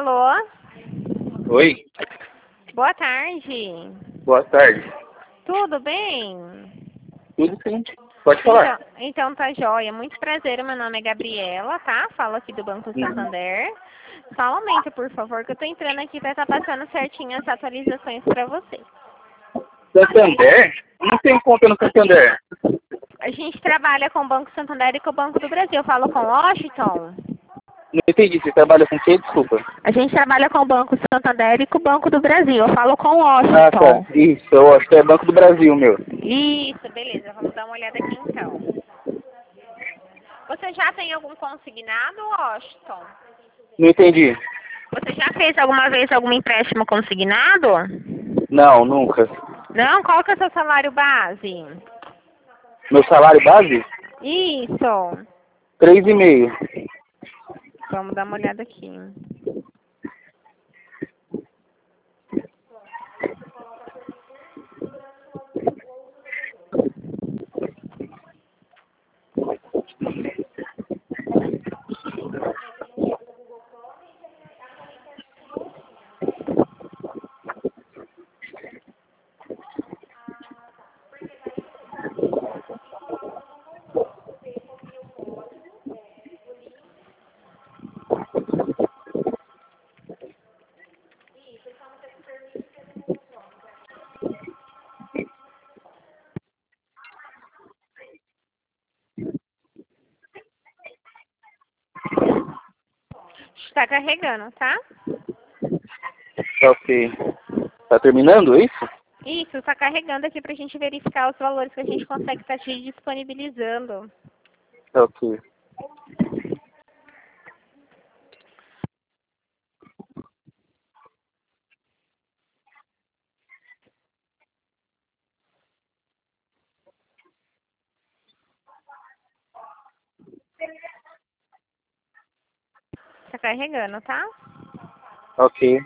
Alô? Oi, Boa tarde. boa tarde. Tudo bem? Tudo sim, pode falar. Então tá joia. Muito prazer, meu nome é Gabriela, tá? Falo aqui do Banco Santander. Só um momento, por favor, que eu tô entrando aqui pra estar passando certinho as atualizações pra você. Santander? Não tem conta no Santander. A gente trabalha com o Banco Santander e com o Banco do Brasil. Eu falo com o Washington. Não entendi, você trabalha com quem? Desculpa. A gente trabalha com o Banco Santander e com o Banco do Brasil. Eu falo com o Ah, tá. Washington. Isso, eu acho que é Banco do Brasil, meu. Isso, beleza. Vamos dar uma olhada aqui então. Você já tem algum consignado, Washington? Não entendi. Você já fez alguma vez algum empréstimo consignado? Não, nunca. Não? Qual que é o seu salário base? Meu salário base? Isso. 3,5. Vamos dar uma olhada aqui. Está carregando, tá? Ok. Tá terminando isso? Isso, está carregando aqui pra gente verificar os valores que a gente consegue estar te disponibilizando. Ok. Está carregando, tá? Ok.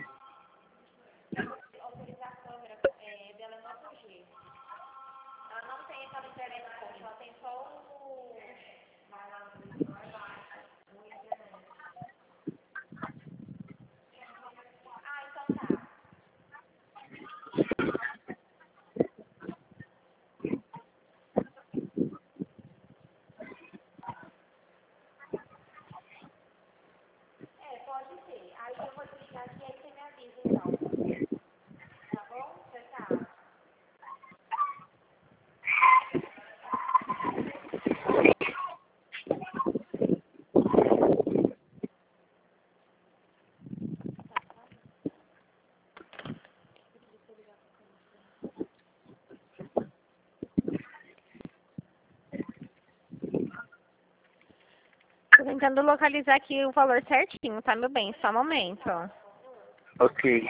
Tô tentando localizar aqui o valor certinho, tá, meu bem? Só um momento. Ok.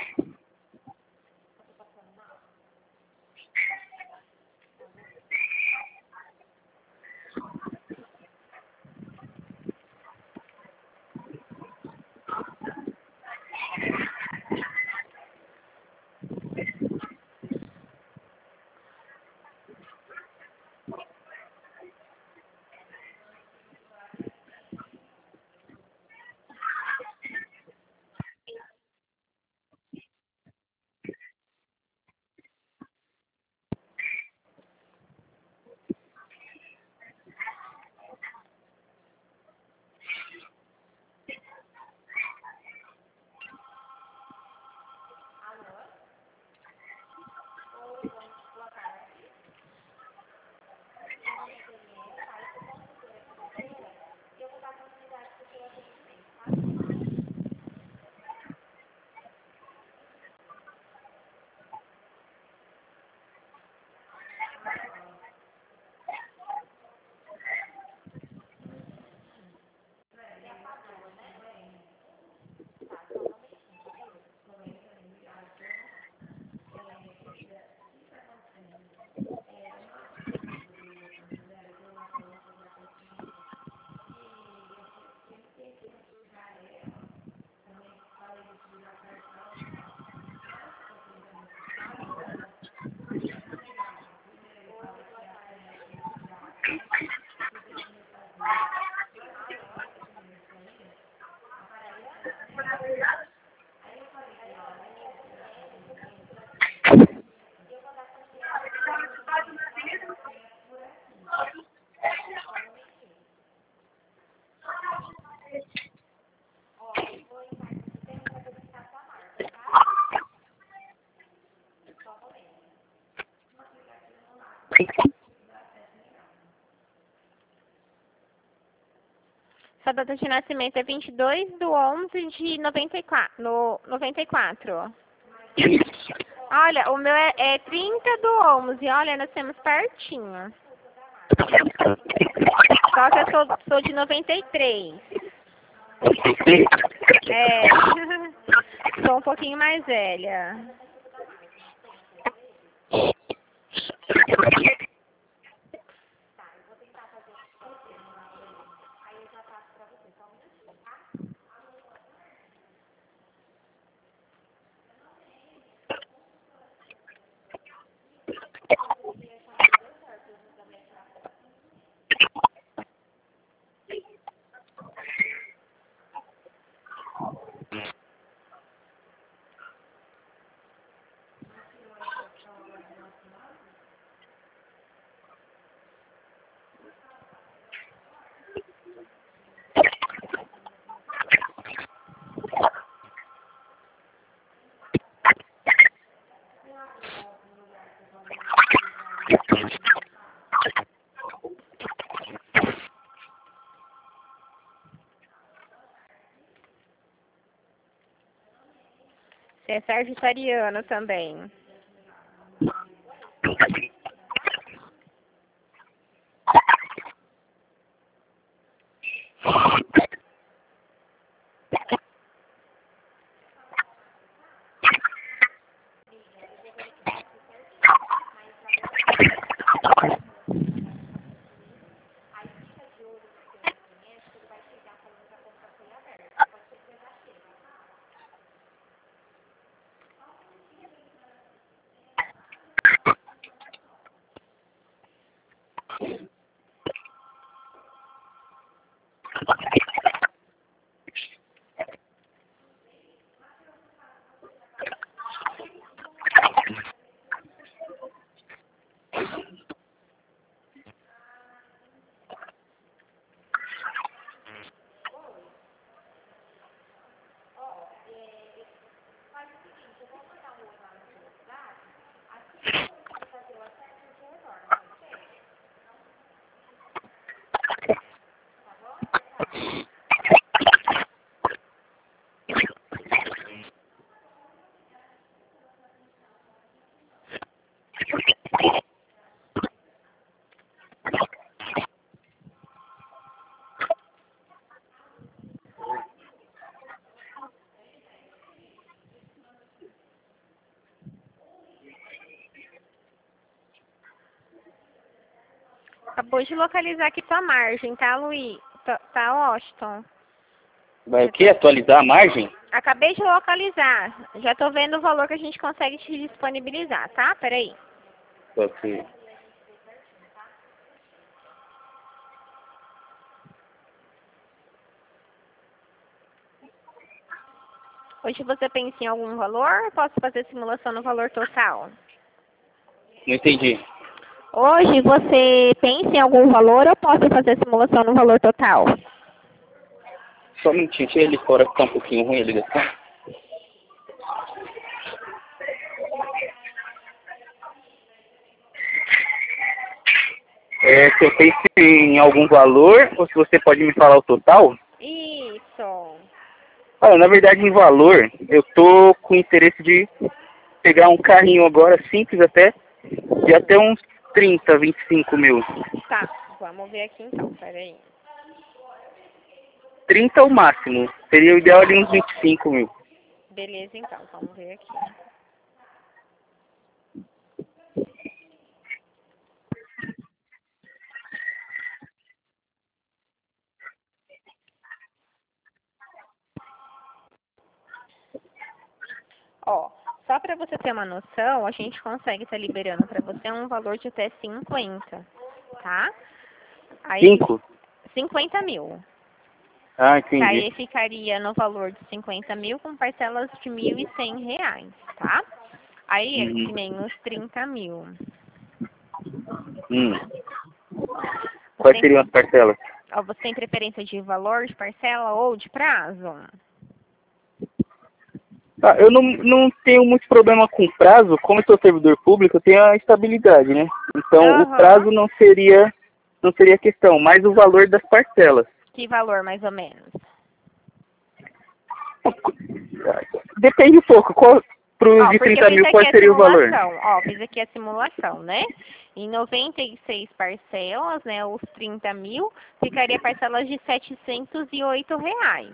Sua data de nascimento é 22/11/94. 94. Olha, o meu é 30/11. Olha, nós temos pertinho. Só que eu sou de 93. É. Sou um pouquinho mais velha. Você é sagitariano também. Acabou de localizar aqui sua margem, tá, Luiz? Tá, Washington? Vai o quê? Atualizar a margem? Acabei de localizar. Já tô vendo o valor que a gente consegue te disponibilizar, tá? Peraí. Ok. Hoje você pensa em algum valor? Posso fazer simulação no valor total? Não entendi. Hoje você pensa em algum valor ou posso fazer simulação no valor total? Só um minutinho, tira ele fora que tá um pouquinho ruim a ligação. Se eu penso em algum valor, ou se você pode me falar o total? Isso. Olha, na verdade, em valor, eu tô com interesse de pegar um carrinho agora, simples até, de até uns 30, 25 mil. Tá, vamos ver aqui então, peraí. 30 é o máximo. Seria o ideal ali uns 25 mil. Beleza então, vamos ver aqui. Ó, só para você ter uma noção, a gente consegue estar liberando para você um valor de até 50, tá? Aí, 5? 50 mil. Ah, entendi. Aí ficaria no valor de 50 mil com parcelas de R$ 1.100, tá? Aí, que nem os 30 mil. Quais seriam as parcelas? Ó, você tem preferência de valor, de parcela ou de prazo? Eu não tenho muito problema com prazo, como eu sou servidor público, eu tenho a estabilidade, né? Então o prazo não seria questão, mas o valor das parcelas. Que valor, mais ou menos? Depende um pouco. Para os de Porque 30 eu fiz mil, qual aqui a seria o valor? simulação. Ó, fiz aqui a simulação, né? Em 96 parcelas, né? Os 30 mil, ficaria parcelas de R$ 708.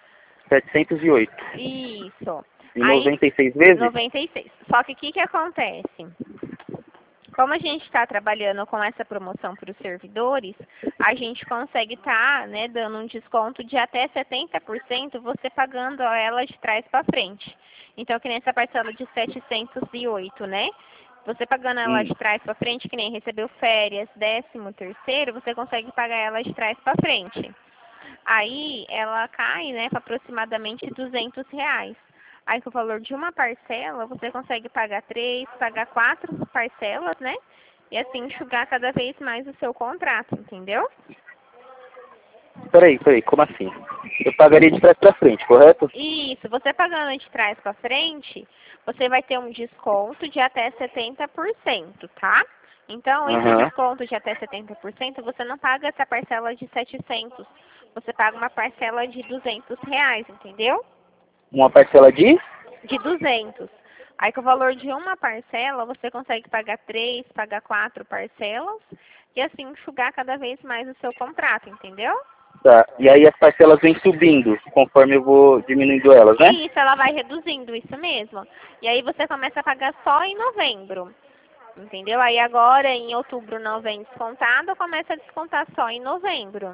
708. Isso. Em Aí, 96 vezes? 96. Só que o que acontece? Como a gente está trabalhando com essa promoção para os servidores, a gente consegue estar, né, dando um desconto de até 70%, você pagando ela de trás para frente. Então, que nem essa parcela de 708, né? Você pagando ela de trás para frente, que nem recebeu férias, 13º, você consegue pagar ela de trás para frente. Aí, ela cai, né, para aproximadamente R$ 200. Aí, com o valor de uma parcela, você consegue pagar 3, pagar 4 parcelas, né? E assim enxugar cada vez mais o seu contrato, entendeu? Peraí, como assim? Eu pagaria de trás para frente, correto? Isso, você pagando de trás para frente, você vai ter um desconto de até 70%, tá? Então, esse desconto de até 70%, você não paga essa parcela de 700, você paga uma parcela de R$ 200, entendeu? Uma parcela de? De 200. Aí com o valor de uma parcela, você consegue pagar 3, pagar 4 parcelas e assim enxugar cada vez mais o seu contrato, entendeu? Tá. E aí as parcelas vêm subindo conforme eu vou diminuindo elas, né? E isso, ela vai reduzindo, isso mesmo. E aí você começa a pagar só em novembro, entendeu? Aí agora em outubro não vem descontado, começa a descontar só em novembro.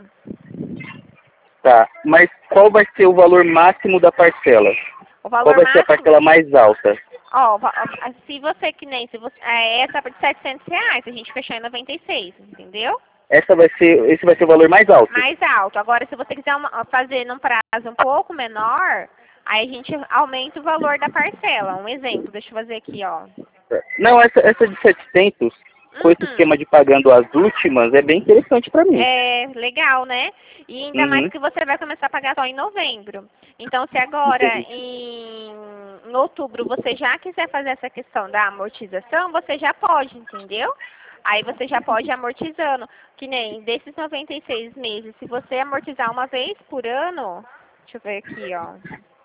Tá. Mas qual vai ser o valor máximo da parcela? O Qual valor vai ser a máximo, parcela mais alta? ó, se você que nem, se você, essa de R$ 700, a gente fechou em 96, entendeu? Esse vai ser o valor mais alto. Mais alto. Agora, se você quiser fazer num prazo um pouco menor, aí a gente aumenta o valor da parcela. Um exemplo, deixa eu fazer aqui, ó. Não, essa de 700, com esse esquema de pagando as últimas, é bem interessante para mim. É legal, né? E ainda mais que você vai começar a pagar só em novembro. Então, se agora em outubro você já quiser fazer essa questão da amortização, você já pode, entendeu? Aí você já pode ir amortizando. Que nem desses 96 meses, se você amortizar uma vez por ano, deixa eu ver aqui, ó.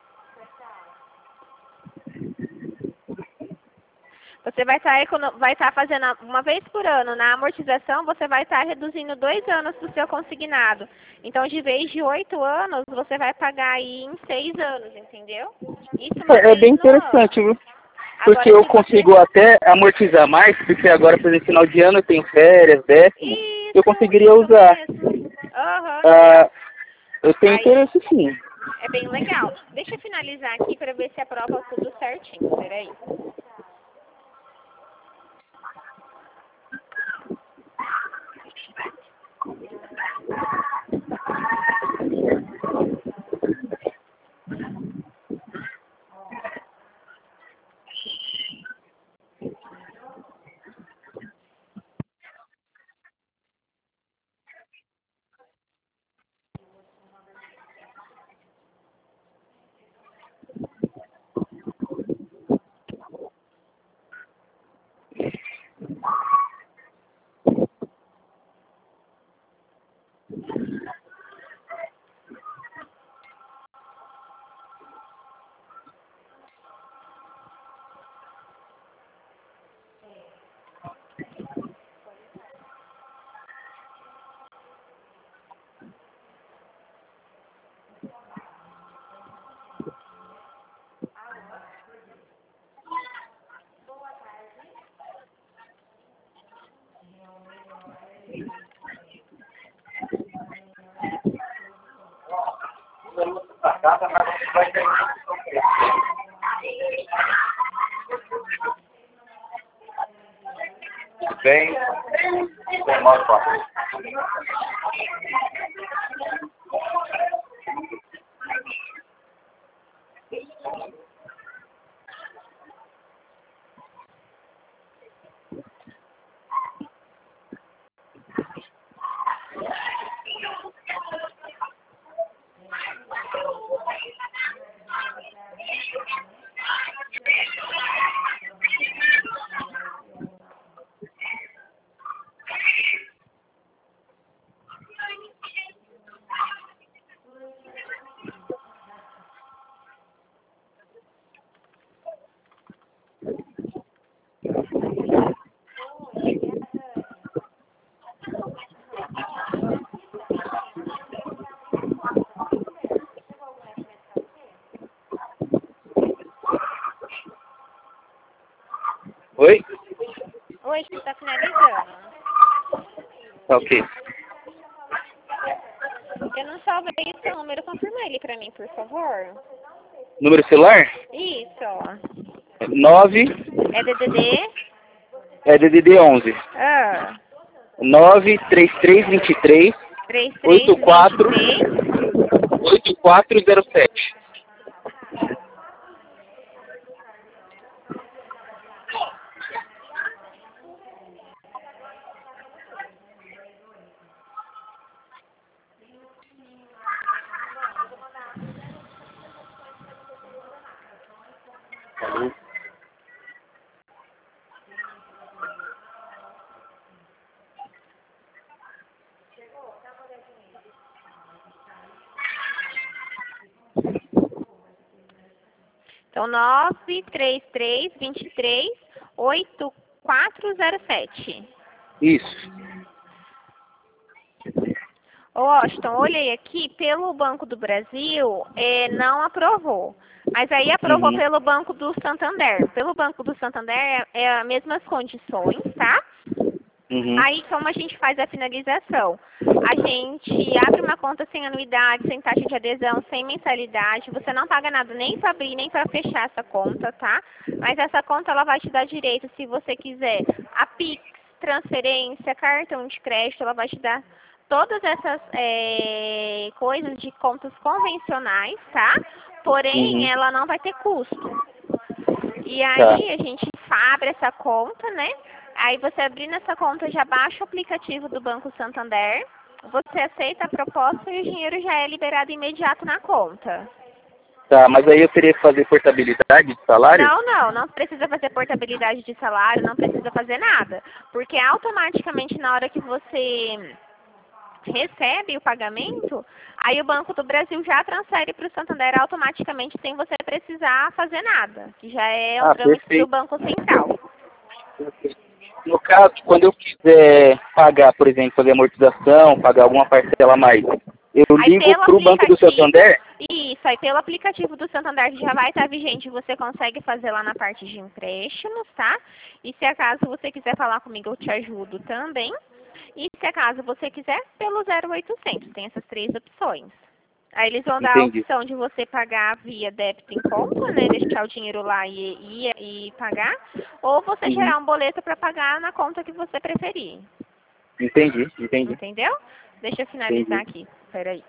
Você vai estar fazendo uma vez por ano na amortização, você vai estar reduzindo 2 anos do seu consignado. Então, de vez de 8 anos, você vai pagar aí em 6 anos, entendeu? Isso uma É vez bem no ano. interessante, viu? Porque Agora, eu se consigo você... até amortizar mais, porque agora, por exemplo, final de ano eu tenho férias, décimo, eu conseguiria Isso usar. mesmo. Aham. Eu tenho Aí, interesse sim. é bem legal. Deixa eu finalizar aqui para ver se aprova tudo certinho. Peraí. Bem, Oi? Oi, você está finalizando. Tá ok. Eu não salvei o seu número, confirma ele para mim, por favor. Número celular? Isso. 9, É DDD? é DDD 11. Ah, 93323 84 3323. 8407. Então, 933238407. Isso. Ô, Washington, olhei aqui, pelo Banco do Brasil, não aprovou. Mas aí aprovou Uhum. pelo Banco do Santander. Pelo Banco do Santander é as mesmas condições, tá? Uhum. Aí, como a gente faz a finalização? A gente abre uma conta sem anuidade, sem taxa de adesão, sem mensalidade. Você não paga nada nem para abrir, nem para fechar essa conta, tá? Mas essa conta, ela vai te dar direito, se você quiser, a Pix, transferência, cartão de crédito, ela vai te dar todas essas coisas de contas convencionais, tá? Porém, Uhum. ela não vai ter custo. E Tá. aí, a gente abre essa conta, né? Aí você abrindo essa conta, já baixa o aplicativo do Banco Santander, você aceita a proposta e o dinheiro já é liberado imediato na conta. Tá, mas aí eu teria que fazer portabilidade de salário? Não precisa fazer portabilidade de salário, não precisa fazer nada. Porque automaticamente na hora que você recebe o pagamento, aí o Banco do Brasil já transfere para o Santander automaticamente sem você precisar fazer nada, que já é um Ah, trâmite do perfeito. Banco Central. No caso, quando eu quiser pagar, por exemplo, fazer amortização, pagar alguma parcela a mais, eu Aí ligo pelo para o Banco do aplicativo, Santander? isso, aí pelo aplicativo do Santander que já vai estar vigente, você consegue fazer lá na parte de empréstimos, tá? E se acaso você quiser falar comigo, eu te ajudo também. E se acaso você quiser, pelo 0800, tem essas três opções. Aí eles vão dar a Entendi. opção de você pagar via débito em conta, né? Deixar o dinheiro lá e pagar. Ou você Uhum. gerar um boleto para pagar na conta que você preferir. Entendi, entendi, Entendeu? Deixa eu finalizar entendi. aqui. Peraí.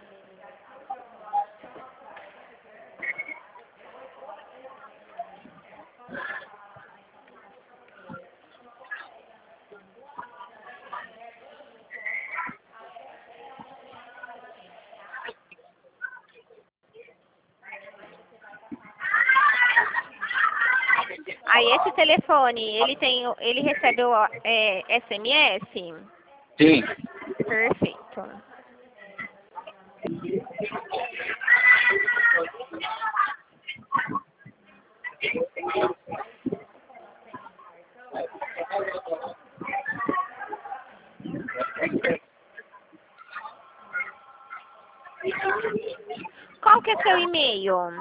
Aí esse telefone, ele recebe o SMS? Sim. Perfeito. Qual que é seu e-mail?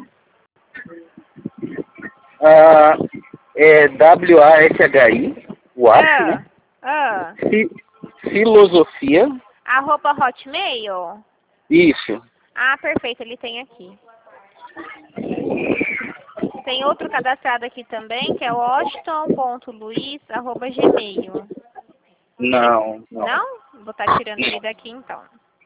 Ah, é WASHI, Wash, né? Ah, Filosofia, arroba Hotmail? isso. Ah, perfeito, ele tem aqui. Tem outro cadastrado aqui também, que é o washington.luiz@gmail. Não, não. Não? Vou estar tirando ele daqui então.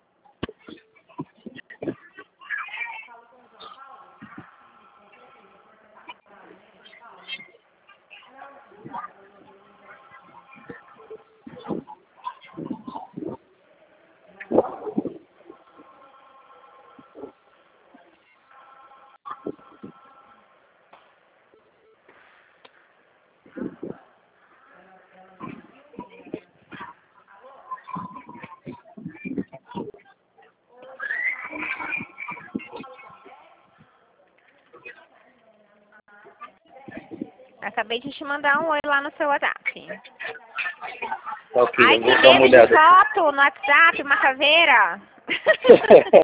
Acabei de te mandar um oi lá no seu WhatsApp. Tá ok, Ai, eu que vou dar uma medo de olhada. foto no WhatsApp, uma caveira.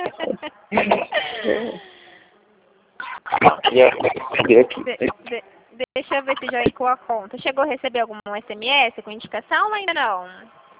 Já, cadê aqui? Deixa eu ver se já com a conta. Chegou a receber algum SMS com indicação ou ainda não?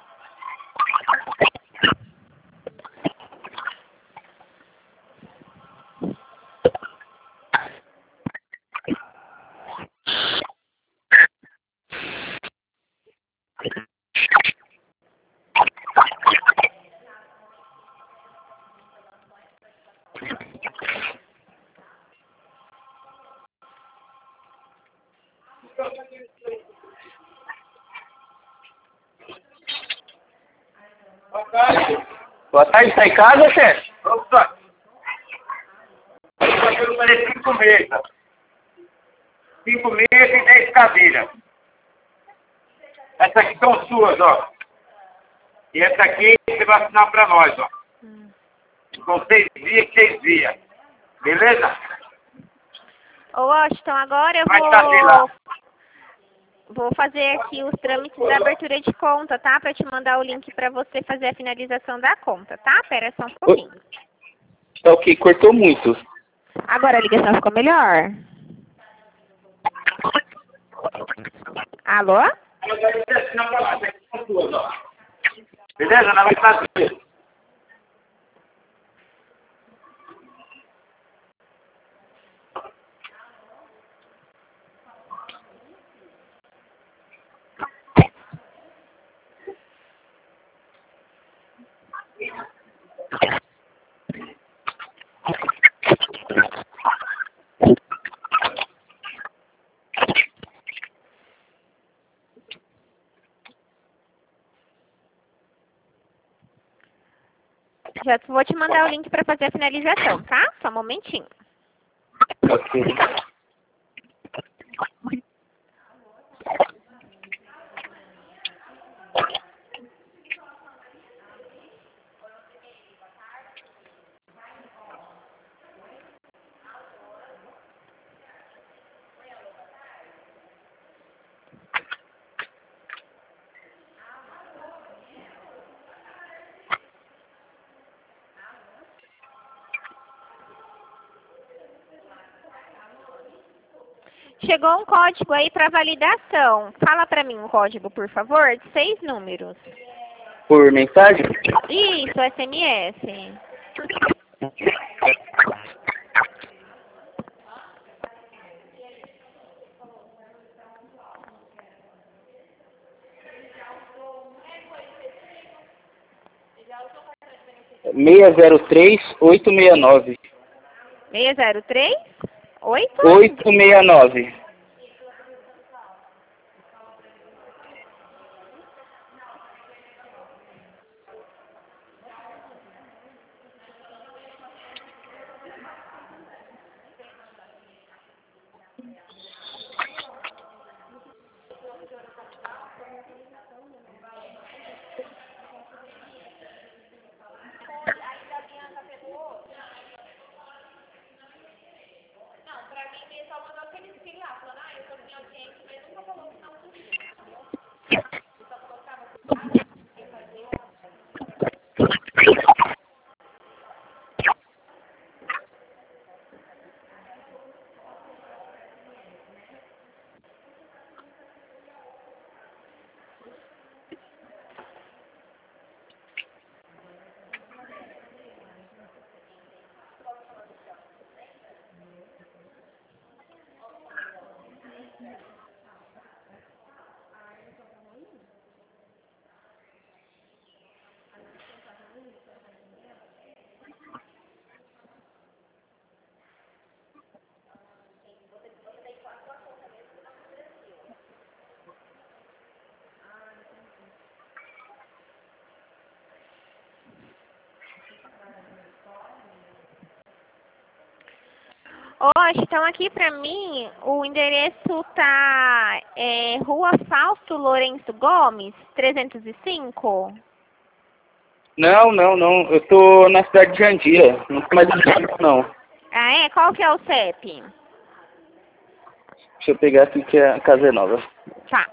Boa tarde, tá em casa, chefe? Opa! Eu falei 5 mesas. 5 mesas e 10 cadeiras. Essas aqui são suas, ó. E essa aqui você vai assinar pra nós, ó. Com 6 dias e 6 dias. Beleza? Ô, Washington, agora eu Vai fazer lá. vou fazer aqui os trâmites da abertura de conta, tá? Pra te mandar o link pra você fazer a finalização da conta, tá? Pera só um pouquinho. Tá ok, cortou muito. Agora a ligação ficou melhor. Alô? Beleza? Nós vai fazer. Já vou te mandar o link pra fazer a finalização, tá? Só um momentinho. Ok. Chegou um código aí para validação. Fala para mim um código, por favor, de 6 números. Por mensagem? Isso, SMS. 603869. 603? 8? 869. Hoje, então aqui para mim, o endereço tá Rua Fausto Lourenço Gomes, 305. Não, não, não. Eu tô na cidade de Jandira. Não tô mais em não. Ah, é? Qual que é o CEP? Deixa eu pegar aqui que a casa é nova. Tá.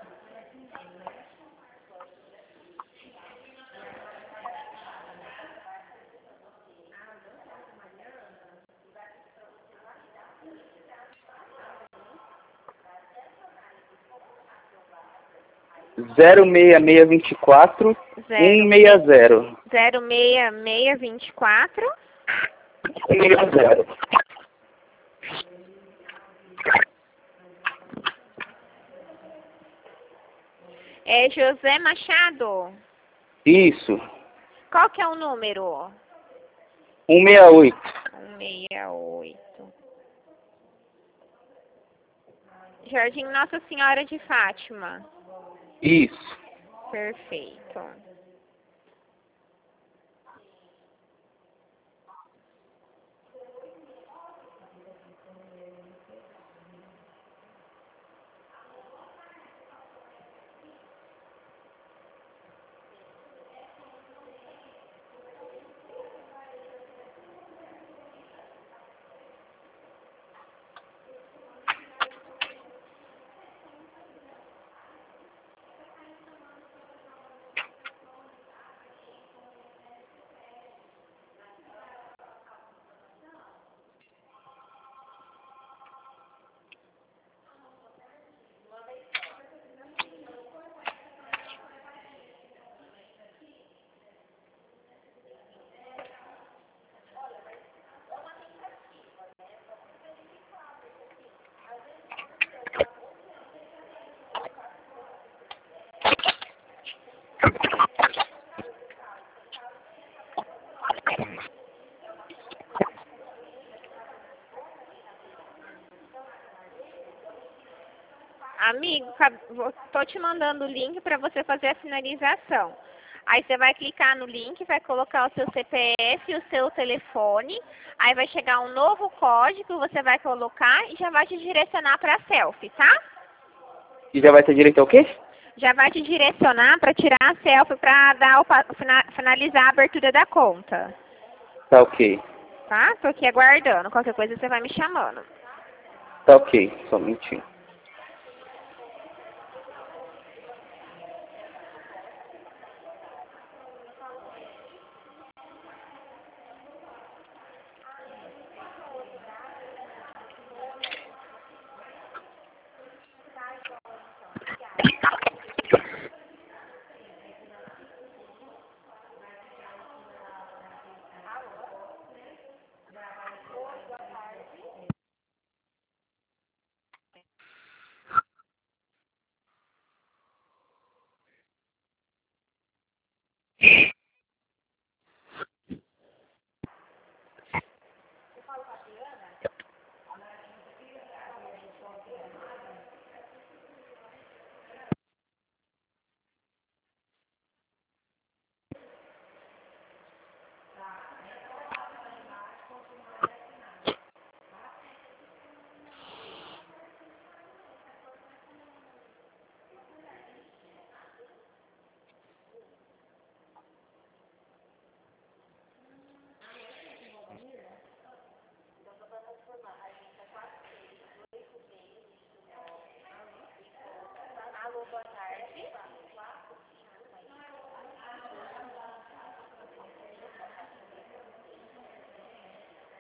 06624 160. 06624 160. É José Machado? Isso. Qual que é o número? 168. 168. Jardim Nossa Senhora de Fátima. Isso. Perfeito. Amigo, tô te mandando o link para você fazer a finalização. Aí você vai clicar no link, vai colocar o seu CPF e o seu telefone. Aí vai chegar um novo código, você vai colocar e já vai te direcionar para a selfie, tá? E já vai ter direito ao quê? Já vai te direcionar para tirar a selfie para finalizar a abertura da conta. Tá ok. Tá? Tô aqui aguardando. Qualquer coisa você vai me chamando. Tá ok. Só um minutinho.